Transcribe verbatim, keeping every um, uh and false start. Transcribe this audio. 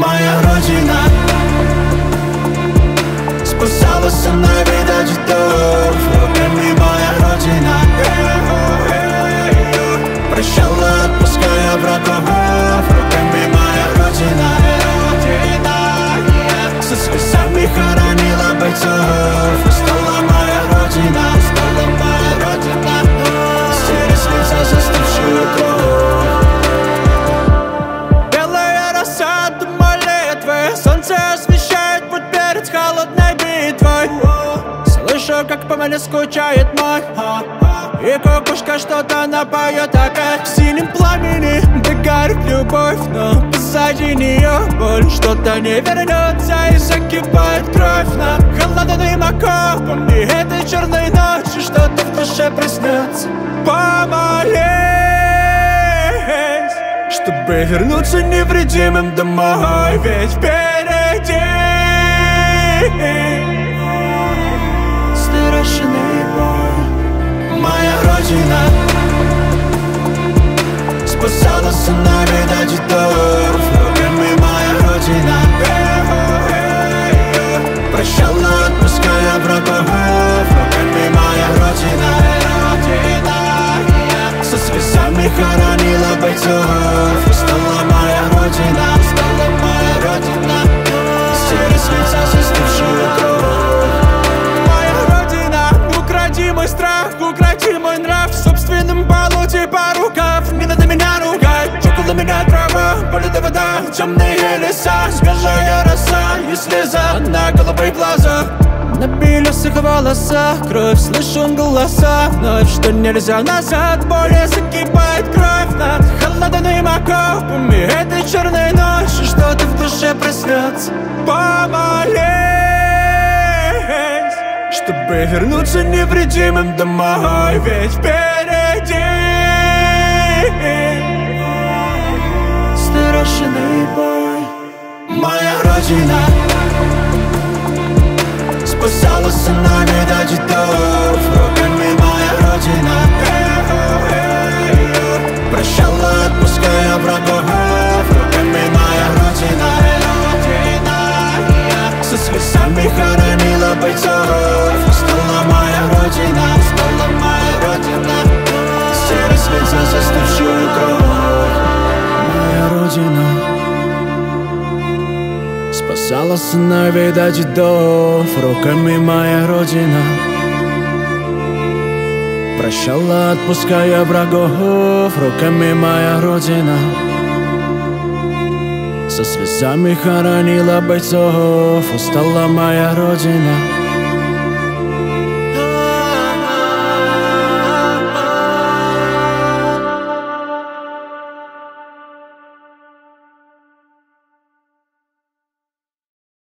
моя родина. Спасала со мной, видать, ждов, руками моя родина. Прощала, отпуская врагов, руками моя родина. Со слезами хоронила бойцов, стала моя родина, стала моя родина. Стери с лица застывшую кровь. Белая роса до молитвы, солнце освещает путь перед холодной битвой. Слышу, как по мне скучает мой, и кукушка что-то напоет опять. В синем пламени догорит любовь, но позади нее боль. Что-то не вернется и закипает кровь на холодным окопом. И этой черной ночи что-то в душе проснется. Помолись, чтобы вернуться невредимым домой, ведь впереди страшный бой. Моя родина спасала со мной, видать, ждов, руками моя родина. Прощала, отпуская врагов, руками моя родина. Со слезами хоронила бойцов, стала моя родина, стала моя родина. Стери с лица застывшую кровь. Моя родина, укради мой страх, укради мой нрав. В собственном болоте по рукав, не надо меня ругать. Около меня трава, полета вода, темные леса, свежая роса и слеза на головы и глаза. На белесых волосах кровь, слышу голоса вновь, что нельзя назад. Более закипает кровь над холодным окопом. И этой черной ночи что-то в душе проснется. Помолись, чтобы вернуться невредимым домой, ведь впереди страшный бой. Моя родина спасала со мной, видать, ждов, руками моя родина. Прощала, отпуская врагов, руками моя родина. Со слезами хоронила бойцов, стала моя родина, стала моя родина. Стери с лица застывшую кровь. Моя родина спасала со мной, видать, ждов, руками моя родина. Прощала, отпуская врагов, руками моя родина. Со слезами хоронила бойцов, устала моя родина.